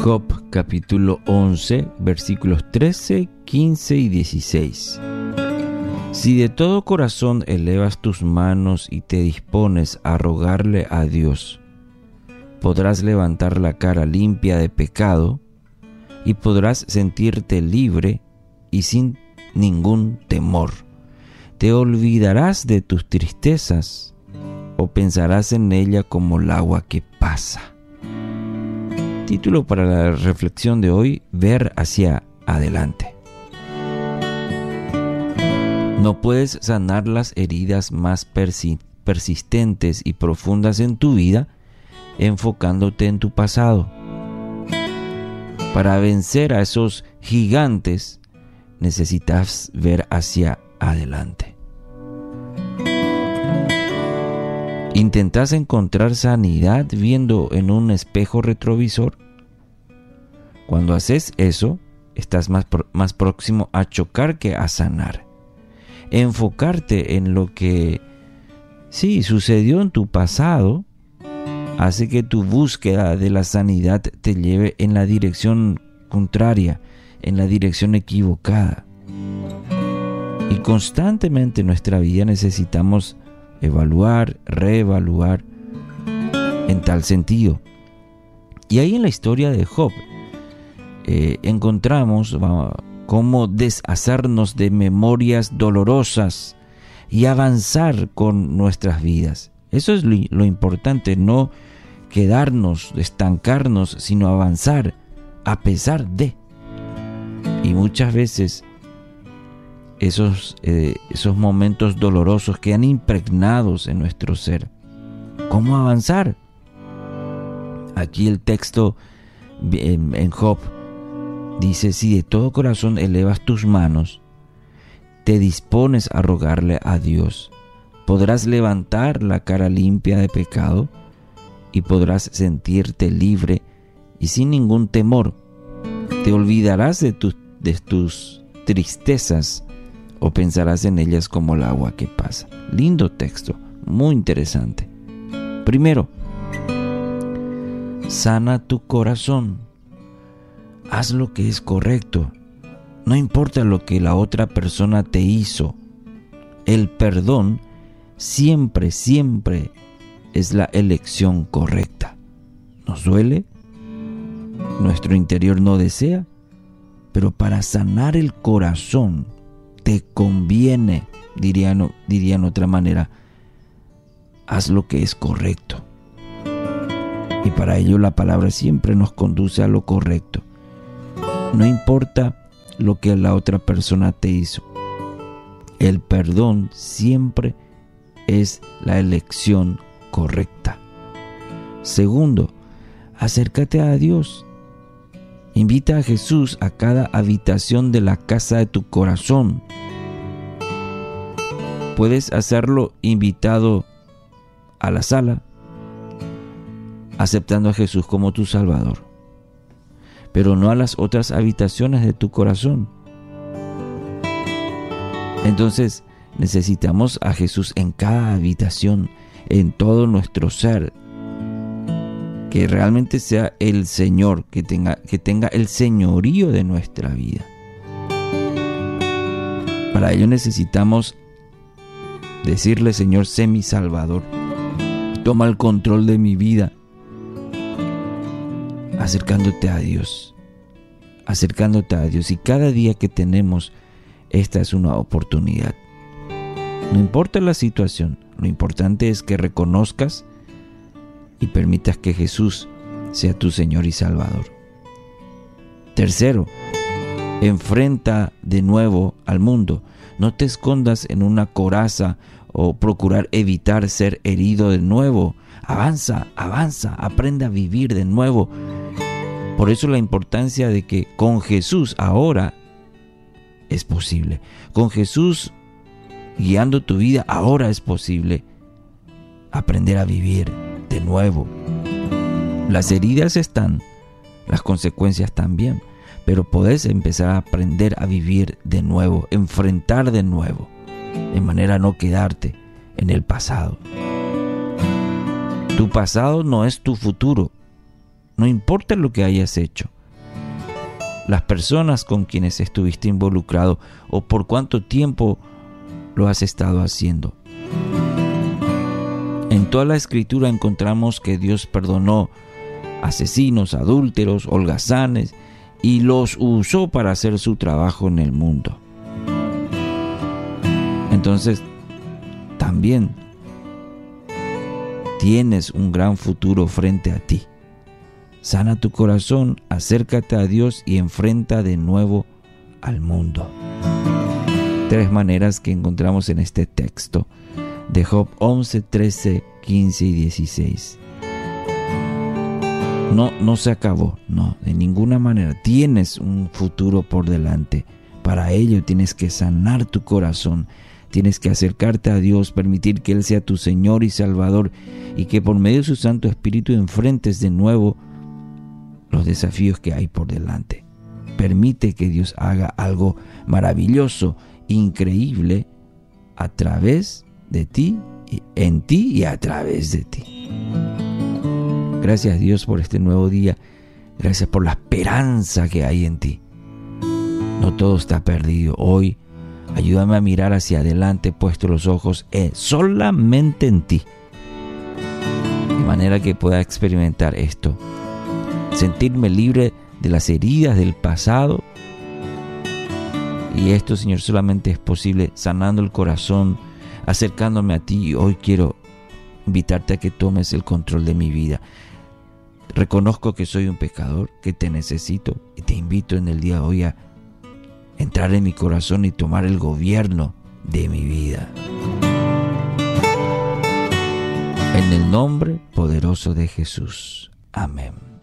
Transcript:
Job capítulo 11, versículos 13, 15 y 16. Si de todo corazón elevas tus manos y te dispones a rogarle a Dios, podrás levantar la cara limpia de pecado y podrás sentirte libre y sin ningún temor. Te olvidarás de tus tristezas o pensarás en ella como el agua que pasa. Título para la reflexión de hoy: ver hacia adelante. No puedes sanar las heridas más persistentes y profundas en tu vida enfocándote en tu pasado. Para vencer a esos gigantes necesitas ver hacia adelante. ¿Intentas encontrar sanidad viendo en un espejo retrovisor? Cuando haces eso, estás más próximo a chocar que a sanar. Enfocarte en lo que sucedió en tu pasado hace que tu búsqueda de la sanidad te lleve en la dirección contraria, en la dirección equivocada. Y constantemente en nuestra vida necesitamos evaluar, reevaluar en tal sentido. Y ahí en la historia de Job encontramos cómo deshacernos de memorias dolorosas y avanzar con nuestras vidas. Eso es lo importante, no quedarnos, estancarnos, sino avanzar a pesar de. Y muchas veces esos momentos dolorosos quedan impregnados en nuestro ser. ¿Cómo avanzar? Aquí el texto en Job dice: si de todo corazón elevas tus manos, te dispones a rogarle a Dios, podrás levantar la cara limpia de pecado y podrás sentirte libre y sin ningún temor. Te olvidarás de tus tristezas o pensarás en ellas como el agua que pasa. Lindo texto, muy interesante. Primero, sana tu corazón. Haz lo que es correcto. No importa lo que la otra persona te hizo. El perdón siempre es la elección correcta. ¿Nos duele? Nuestro interior no desea, pero para sanar el corazón te conviene, dirían de otra manera, haz lo que es correcto. Y para ello la palabra siempre nos conduce a lo correcto. No importa lo que la otra persona te hizo. El perdón siempre es la elección correcta. Segundo, acércate a Dios. Invita a Jesús a cada habitación de la casa de tu corazón. Puedes hacerlo invitado a la sala, aceptando a Jesús como tu Salvador, pero no a las otras habitaciones de tu corazón. Entonces necesitamos a Jesús en cada habitación, en todo nuestro ser, que realmente sea el Señor, que tenga el señorío de nuestra vida. Para ello necesitamos decirle: Señor, sé mi Salvador, toma el control de mi vida. Acercándote a Dios. Y cada día que tenemos, esta es una oportunidad. No importa la situación, lo importante es que reconozcas y permitas que Jesús sea tu Señor y Salvador. Tercero, enfrenta de nuevo al mundo. No te escondas en una coraza o procurar evitar ser herido de nuevo. Avanza, aprende a vivir de nuevo. Por eso la importancia de que con Jesús ahora es posible. Con Jesús guiando tu vida ahora es posible aprender a vivir de nuevo. Las heridas están, las consecuencias también, pero podés empezar a aprender a vivir de nuevo, enfrentar de nuevo, de manera a no quedarte en el pasado. Tu pasado no es tu futuro. No importa lo que hayas hecho. las personas con quienes estuviste involucrado o por cuánto tiempo lo has estado haciendo. En toda la Escritura encontramos que Dios perdonó asesinos, adúlteros, holgazanes y los usó para hacer su trabajo en el mundo. Entonces, también tienes un gran futuro frente a ti. Sana tu corazón, acércate a Dios y enfrenta de nuevo al mundo. 3 maneras que encontramos en este texto de Job 11, 13, 15 y 16. No se acabó, no, de ninguna manera. Tienes un futuro por delante. Para ello tienes que sanar tu corazón. Tienes que acercarte a Dios, permitir que Él sea tu Señor y Salvador y que por medio de su Santo Espíritu enfrentes de nuevo los desafíos que hay por delante. Permite que Dios haga algo maravilloso, increíble, a través de ti, en ti y a través de ti. Gracias Dios por este nuevo día. Gracias por la esperanza que hay en ti. No todo está perdido. Hoy ayúdame a mirar hacia adelante, puesto los ojos solamente en ti. De manera que pueda experimentar esto. Sentirme libre de las heridas del pasado. Y esto, Señor, solamente es posible sanando el corazón, acercándome a ti. Y hoy quiero invitarte a que tomes el control de mi vida. Reconozco que soy un pecador, que te necesito. Y te invito en el día de hoy a entrar en mi corazón y tomar el gobierno de mi vida. En el nombre poderoso de Jesús. Amén.